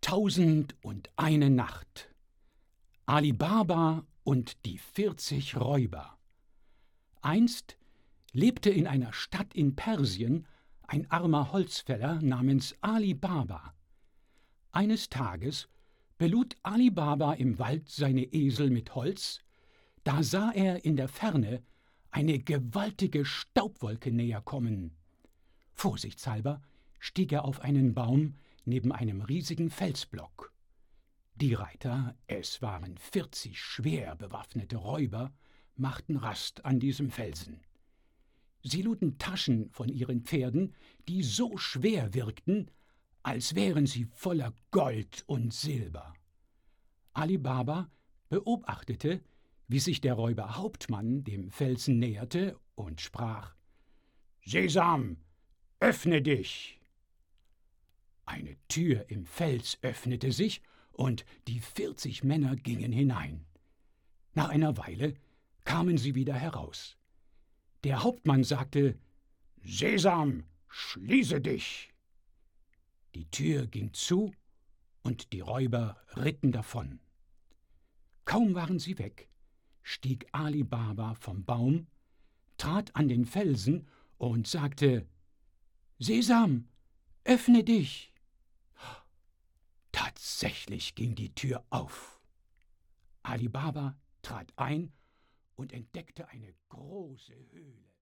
1001 Nacht. Ali Baba und die 40 Räuber. Einst lebte in einer Stadt in Persien ein armer Holzfäller namens Ali Baba. Eines Tages belud Ali Baba im Wald seine Esel mit Holz, da sah er in der Ferne eine gewaltige Staubwolke näher kommen. Vorsichtshalber stieg er auf einen Baum neben einem riesigen Felsblock. Die Reiter, es waren 40 schwer bewaffnete Räuber, machten Rast an diesem Felsen. Sie luden Taschen von ihren Pferden, die so schwer wirkten, als wären sie voller Gold und Silber. Ali Baba beobachtete, wie sich der Räuberhauptmann dem Felsen näherte und sprach: »Sesam, öffne dich!« Eine Tür im Fels öffnete sich, und die 40 Männer gingen hinein. Nach einer Weile kamen sie wieder heraus. Der Hauptmann sagte: »Sesam, schließe dich!« Die Tür ging zu, und die Räuber ritten davon. Kaum waren sie weg, stieg Ali Baba vom Baum, trat an den Felsen und sagte: »Sesam, öffne dich!« Tatsächlich ging die Tür auf. Ali Baba trat ein und entdeckte eine große Höhle.